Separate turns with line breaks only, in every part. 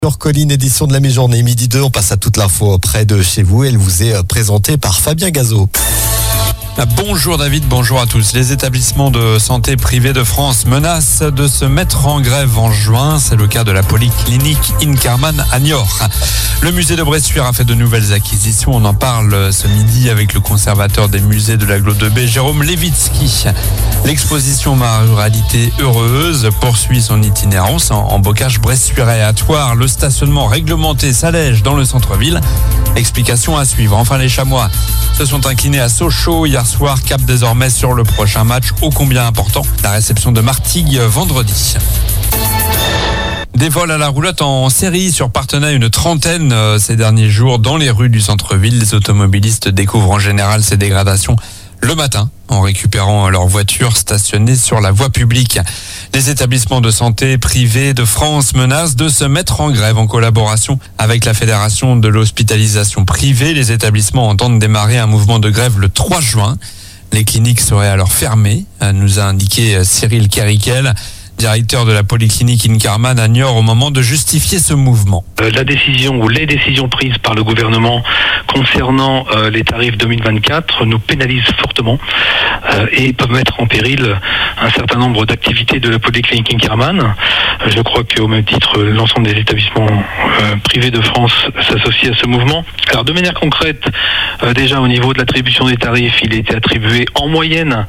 Sur Colline, édition de la mi-journée, midi 2, on passe à toute l'info près de chez vous. Elle vous est présentée par Fabien Gazot.
Bonjour David, bonjour à tous. Les établissements de santé privés de France menacent de se mettre en grève en juin. C'est le cas de la polyclinique Inkerman à Niort. Le musée de Bressuire a fait de nouvelles acquisitions. On en parle ce midi avec le conservateur des musées de l'agglo de Baie, Jérôme Levitsky. L'exposition Ma ruralité heureuse poursuit son itinérance en bocage bressuirais. À Thouars, le stationnement réglementé s'allège dans le centre-ville. Explication à suivre. Enfin, les Chamois se sont inclinés à Sochaux hier soir, cap désormais sur le prochain match ô combien important, la réception de Martigues vendredi. Des vols à la roulotte en série sur Parthenay, une trentaine ces derniers jours dans les rues du centre-ville. Les automobilistes découvrent en général ces dégradations le matin en récupérant leur voiture stationnée sur la voie publique. Les établissements de santé privés de France menacent de se mettre en grève en collaboration avec la Fédération de l'hospitalisation privée. Les établissements entendent démarrer un mouvement de grève le 3 juin. Les cliniques seraient alors fermées, nous a indiqué Cyril Kerikel, directeur de la polyclinique Inkerman à Niort, au moment de justifier ce mouvement.
La décision ou les décisions prises par le gouvernement concernant les tarifs 2024 nous pénalisent fortement et peuvent mettre en péril un certain nombre d'activités de la polyclinique Inkerman. Je crois qu'au même titre, l'ensemble des établissements privés de France s'associent à ce mouvement. Alors de manière concrète, déjà au niveau de l'attribution des tarifs, il a été attribué en moyenne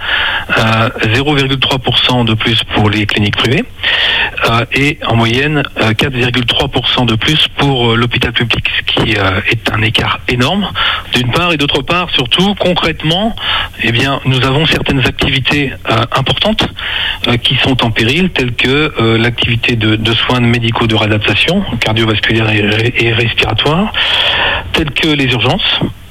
0,3% de plus pour les cliniques privées et en moyenne 4,3% de plus pour l'hôpital public, ce qui est un écart énorme d'une part, et d'autre part, surtout concrètement, nous avons certaines activités importantes qui sont en péril, telles que l'activité de soins médicaux de réadaptation cardiovasculaire et respiratoire, telles que les urgences,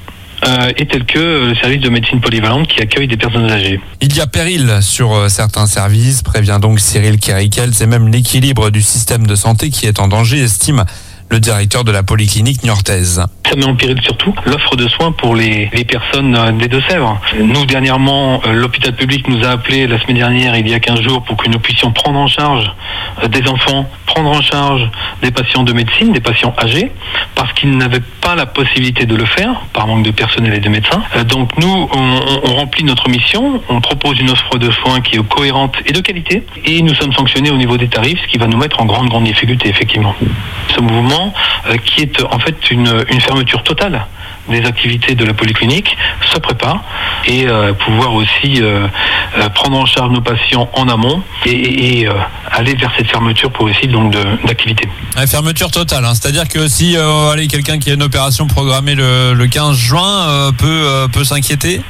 et tel que le service de médecine polyvalente qui accueille des personnes âgées.
Il y a péril sur certains services, prévient donc Cyril Kerikel. C'est même l'équilibre du système de santé qui est en danger, estime le directeur de la polyclinique niortaise.
Ça met en péril surtout l'offre de soins pour les personnes des Deux-Sèvres. Nous, dernièrement, l'hôpital public nous a appelé la semaine dernière, il y a 15 jours, pour que nous puissions prendre en charge des enfants, prendre en charge des patients de médecine, des patients âgés, parce qu'ils n'avaient pas la possibilité de le faire, par manque de personnel et de médecins. Donc nous, on remplit notre mission, on propose une offre de soins qui est cohérente et de qualité, et nous sommes sanctionnés au niveau des tarifs, ce qui va nous mettre en grande difficulté, effectivement. Ce mouvement, qui est en fait une fermeture totale des activités de la polyclinique, se prépare et pouvoir aussi prendre en charge nos patients en amont et aller vers cette fermeture progressive donc d'activité.
Fermeture totale, c'est-à-dire que si quelqu'un qui a une opération programmée le 15 juin peut s'inquiéter.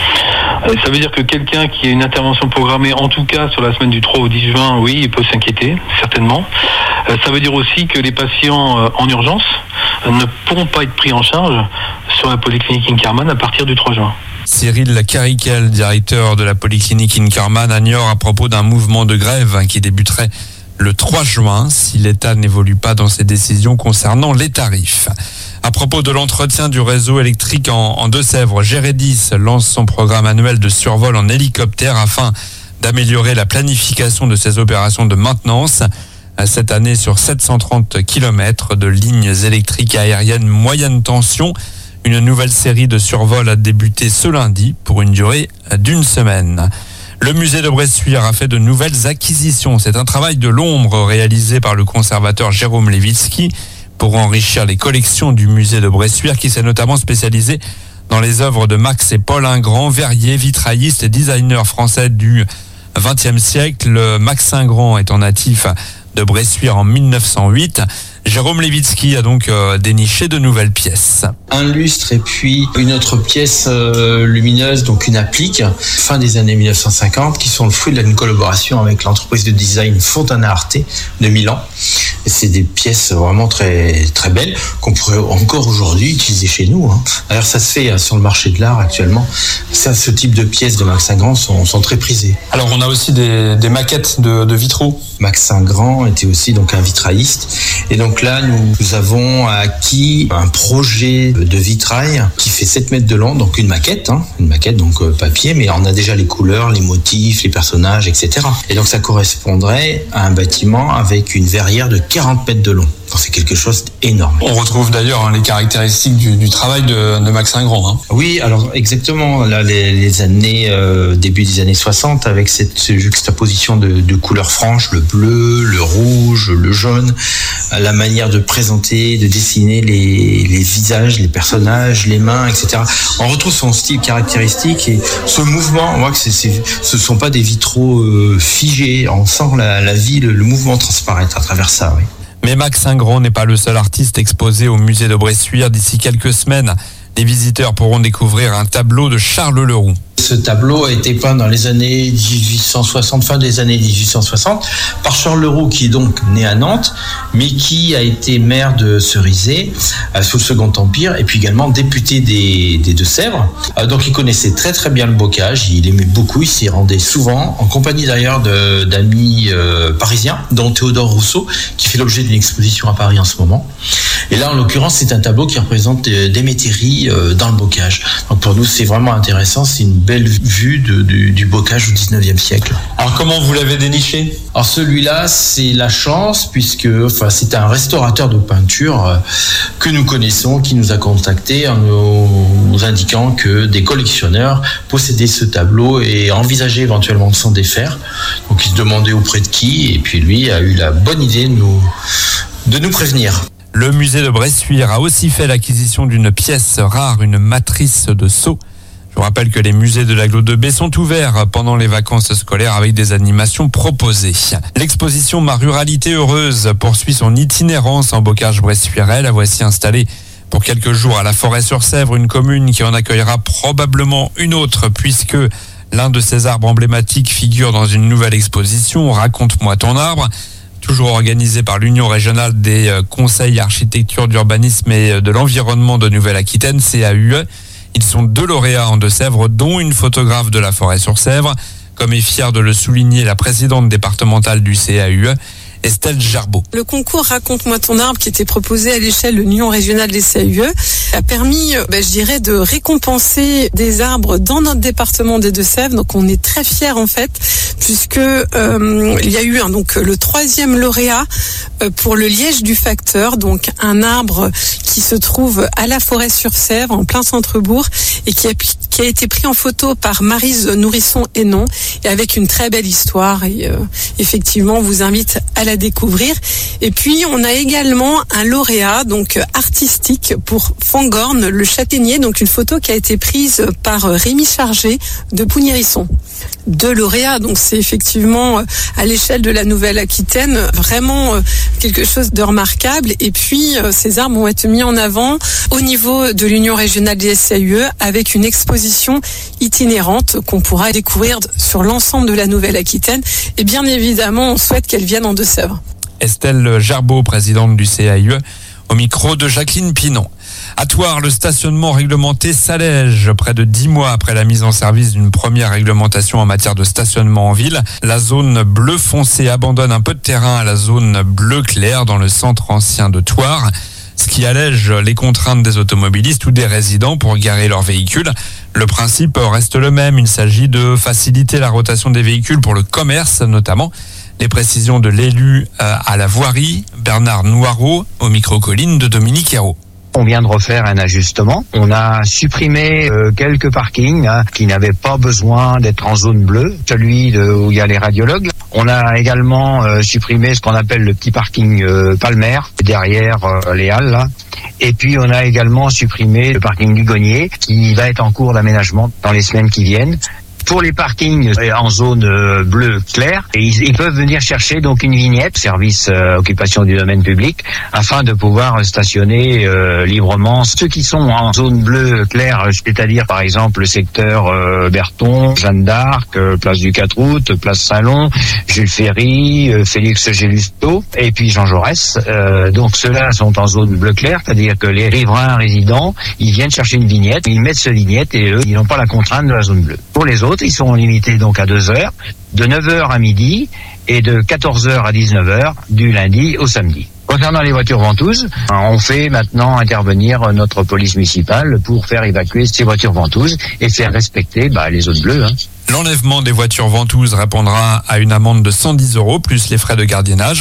Ça veut dire que quelqu'un qui a une intervention programmée, en tout cas sur la semaine du 3 au 10 juin, oui, il peut s'inquiéter, certainement. Ça veut dire aussi que les patients en urgence ne pourront pas être pris en charge sur la polyclinique Inkerman à partir du 3 juin.
Cyril Kerikel, directeur de la polyclinique Inkerman à Niort, à propos d'un mouvement de grève qui débuterait le 3 juin si l'État n'évolue pas dans ses décisions concernant les tarifs. À propos de l'entretien du réseau électrique en Deux-Sèvres, Geredis lance son programme annuel de survol en hélicoptère afin d'améliorer la planification de ses opérations de maintenance. Cette année, sur 730 km de lignes électriques aériennes moyenne tension, une nouvelle série de survols a débuté ce lundi pour une durée d'une semaine. Le musée de Bressuire a fait de nouvelles acquisitions. C'est un travail de l'ombre réalisé par le conservateur Jérôme Levitsky pour enrichir les collections du musée de Bressuire, qui s'est notamment spécialisé dans les œuvres de Max et Paul Ingrand, verrier, vitrailliste et designer français du XXe siècle. Max Ingrand étant natif de Bressuire en 1908. Jérôme Levitsky a donc déniché de nouvelles pièces.
Un lustre et puis une autre pièce lumineuse, donc une applique, fin des années 1950, qui sont le fruit d'une collaboration avec l'entreprise de design Fontana Arte de Milan. Et c'est des pièces vraiment très, très belles qu'on pourrait encore aujourd'hui utiliser chez nous. D'ailleurs, ça se fait sur le marché de l'art actuellement. Ce type de pièces de Max Ingrand sont très prisées.
Alors, on a aussi des maquettes de vitraux.
Max Ingrand était aussi donc un vitrailliste. Et donc là, nous avons acquis un projet de vitrail qui fait 7 mètres de long, donc une maquette donc papier, mais on a déjà les couleurs, les motifs, les personnages, etc. Et donc ça correspondrait à un bâtiment avec une verrière de 40 mètres de long. Bon, c'est quelque chose d'énorme.
On retrouve d'ailleurs les caractéristiques du travail de Max Ingrand. Hein.
Oui, alors exactement. Là, les années début des années 60, avec cette juxtaposition de couleurs franches, le bleu, le rouge, le jaune, la manière de présenter, de dessiner les visages, les personnages, les mains, etc. On retrouve son style caractéristique et ce mouvement. On voit que ce sont pas des vitraux figés. On sent la vie, le mouvement transparaître à travers ça. Oui.
Mais Max Ingrand n'est pas le seul artiste exposé au musée de Bressuire. D'ici quelques semaines, les visiteurs pourront découvrir un tableau de Charles Leroux.
Ce tableau a été peint dans les années 1860, fin des années 1860, par Charles Leroux, qui est donc né à Nantes, mais qui a été maire de Cerizay sous le Second Empire, et puis également député des Deux-Sèvres. Donc il connaissait très très bien le bocage, il aimait beaucoup, il s'y rendait souvent, en compagnie d'ailleurs d'amis parisiens, dont Théodore Rousseau, qui fait l'objet d'une exposition à Paris en ce moment. Et là, en l'occurrence, c'est un tableau qui représente des métairies dans le bocage. Donc pour nous, c'est vraiment intéressant, c'est une belle vue du bocage au 19e siècle.
Alors comment vous l'avez déniché ?
Alors celui-là, c'est la chance, puisque c'est un restaurateur de peinture que nous connaissons, qui nous a contactés en nous indiquant que des collectionneurs possédaient ce tableau et envisageaient éventuellement de s'en défaire. Donc il se demandait auprès de qui, et puis lui a eu la bonne idée de nous prévenir.
Le musée de Bressuire a aussi fait l'acquisition d'une pièce rare, une matrice de sceaux. Je vous rappelle que les musées de l'Agglo de Baie sont ouverts pendant les vacances scolaires avec des animations proposées. L'exposition Ma Ruralité Heureuse poursuit son itinérance en bocage bressuirais. La voici installée pour quelques jours à la Forêt-sur-Sèvre, une commune qui en accueillera probablement une autre puisque l'un de ces arbres emblématiques figure dans une nouvelle exposition. Raconte-moi ton arbre. Toujours organisé par l'Union régionale des conseils architecture, d'urbanisme et de l'environnement de Nouvelle-Aquitaine, CAUE. Ils sont 2 lauréats en Deux-Sèvres, dont une photographe de la Forêt-sur-Sèvre, comme est fière de le souligner la présidente départementale du CAUE, Estelle Jarbeau.
Le concours Raconte-moi ton arbre, qui était proposé à l'échelle de l'Union régionale des CAUE, a permis, de récompenser des arbres dans notre département des Deux-Sèvres. Donc on est très fiers en fait, puisque il y a eu le 3e lauréat pour le liège du facteur, donc un arbre qui se trouve à la Forêt-sur-Sèvre, en plein centre-bourg, et qui a été pris en photo par Maryse Nourisson-Hénon, et avec une très belle histoire. Et effectivement, on vous invite à la découvrir. Et puis, on a également un lauréat, donc artistique, pour Fangorn, le châtaignier, donc une photo qui a été prise par Rémi Chargé de Pougnérisson. 2 lauréats, donc c'est effectivement à l'échelle de la Nouvelle-Aquitaine vraiment quelque chose de remarquable. Et puis ces arbres vont être mis en avant au niveau de l'Union régionale des SAUE avec une exposition itinérante qu'on pourra découvrir sur l'ensemble de la Nouvelle-Aquitaine. Et bien évidemment, on souhaite qu'elle vienne en Deux-Sèvres.
Estelle Jarbeau, présidente du CAUE, au micro de Jacqueline Pinon. À Thouars, le stationnement réglementé s'allège. Près de 10 mois après la mise en service d'une première réglementation en matière de stationnement en ville, la zone bleu foncé abandonne un peu de terrain à la zone bleu clair dans le centre ancien de Thouars, ce qui allège les contraintes des automobilistes ou des résidents pour garer leurs véhicules. Le principe reste le même. Il s'agit de faciliter la rotation des véhicules pour le commerce notamment. Les précisions de l'élu à la voirie, Bernard Noireau, au micro-colline de Dominique Hérault.
On vient de refaire un ajustement. On a supprimé quelques parkings qui n'avaient pas besoin d'être en zone bleue, celui où il y a les radiologues. On a également supprimé ce qu'on appelle le petit parking palmaire, derrière les halles là. Et puis on a également supprimé le parking du Gognier qui va être en cours d'aménagement dans les semaines qui viennent. Pour les parkings en zone bleu clair, ils peuvent venir chercher donc une vignette, service occupation du domaine public, afin de pouvoir stationner librement. Ceux qui sont en zone bleu clair, c'est-à-dire par exemple le secteur Berton, Jeanne d'Arc, place du 4 août, place Saint-Lon, Jules Ferry, Félix Gélusto, et puis Jean Jaurès. Donc ceux-là sont en zone bleu clair, c'est-à-dire que les riverains résidents, ils viennent chercher une vignette, ils mettent ce vignette et eux, ils n'ont pas la contrainte de la zone bleue. Pour les autres, ils sont limités donc à 2 heures, de 9h à midi et de 14h à 19h du lundi au samedi. Concernant les voitures ventouses, on fait maintenant intervenir notre police municipale pour faire évacuer ces voitures ventouses et faire respecter les zones bleues.
L'enlèvement des voitures ventouses répondra à une amende de 110 € plus les frais de gardiennage.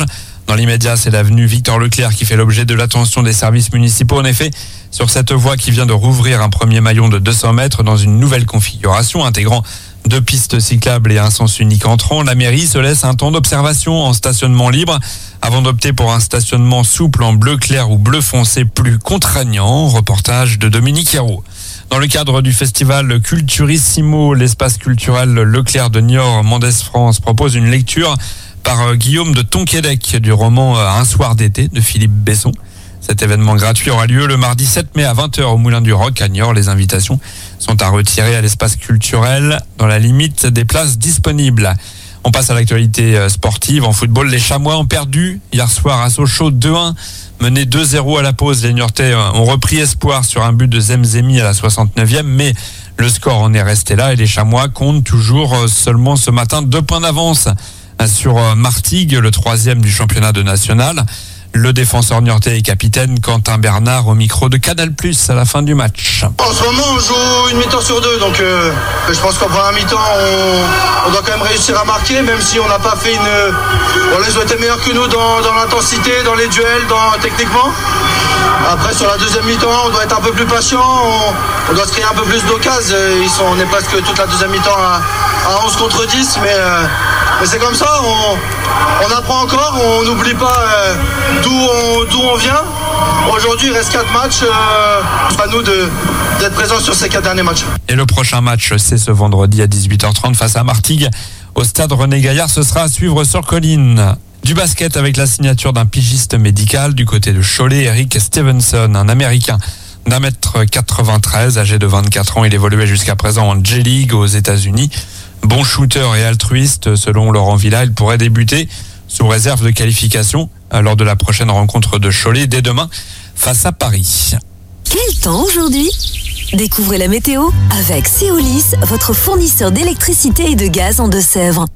Dans l'immédiat, c'est l'avenue Victor Leclerc qui fait l'objet de l'attention des services municipaux. En effet, sur cette voie qui vient de rouvrir un premier maillon de 200 mètres dans une nouvelle configuration intégrant 2 pistes cyclables et un sens unique entrant, la mairie se laisse un temps d'observation en stationnement libre avant d'opter pour un stationnement souple en bleu clair ou bleu foncé plus contraignant. Reportage de Dominique Hérault. Dans le cadre du festival Culturissimo, l'espace culturel Leclerc de Niort, Mendès France propose une lecture par Guillaume de Tonquédec du roman Un soir d'été de Philippe Besson. Cet événement gratuit aura lieu le mardi 7 mai à 20h au Moulin du Roc à Niort. Les invitations sont à retirer à l'espace culturel dans la limite des places disponibles. On passe à l'actualité sportive. En football, les Chamois ont perdu hier soir à Sochaux 2-1. Menés 2-0 à la pause, les Niortais ont repris espoir sur un but de Zemzemi à la 69e, mais le score en est resté là et les Chamois comptent toujours seulement ce matin 2 points d'avance sur Martigues, le 3e du championnat de national. Le défenseur niortais et capitaine Quentin Bernard au micro de Canal+ à la fin du match.
En ce moment, on joue une mi-temps sur 2, donc je pense qu'en première mi-temps, on doit quand même réussir à marquer, même si on n'a pas fait une... Voilà, ils ont été meilleurs que nous dans l'intensité, dans les duels, techniquement. Après, sur la deuxième mi-temps, on doit être un peu plus patient, on doit se créer un peu plus d'occasions. On est presque toute la deuxième mi-temps à 11 contre 10, mais c'est comme ça, on apprend encore, on n'oublie pas d'où on vient. Aujourd'hui, il reste 4 matchs, à nous d'être présents sur ces 4 derniers matchs.
Et le prochain match, c'est ce vendredi à 18h30 face à Martigues. Au stade René Gaillard, ce sera à suivre sur Colline. Du basket avec la signature d'un pigiste médical du côté de Cholet, Eric Stevenson, un Américain d'1m93, âgé de 24 ans. Il évoluait jusqu'à présent en J-League aux États-Unis. Bon shooter et altruiste, selon Laurent Villa, il pourrait débuter sous réserve de qualification lors de la prochaine rencontre de Cholet dès demain face à Paris.
Quel temps aujourd'hui ? Découvrez la météo avec Seolis, votre fournisseur d'électricité et de gaz en Deux-Sèvres.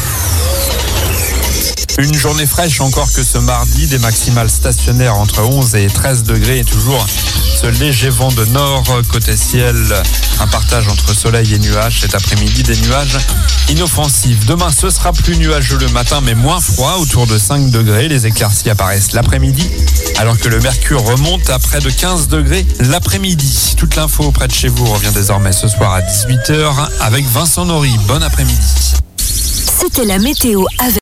Une journée fraîche encore que ce mardi, des maximales stationnaires entre 11 et 13 degrés et toujours ce léger vent de nord. Côté ciel, un partage entre soleil et nuages. Cet après-midi, des nuages inoffensifs. Demain, ce sera plus nuageux le matin mais moins froid, autour de 5 degrés. Les éclaircies apparaissent l'après-midi alors que le mercure remonte à près de 15 degrés l'après-midi. Toute l'info près de chez vous revient désormais ce soir à 18h avec Vincent Nory. Bon après-midi.
C'était la météo avec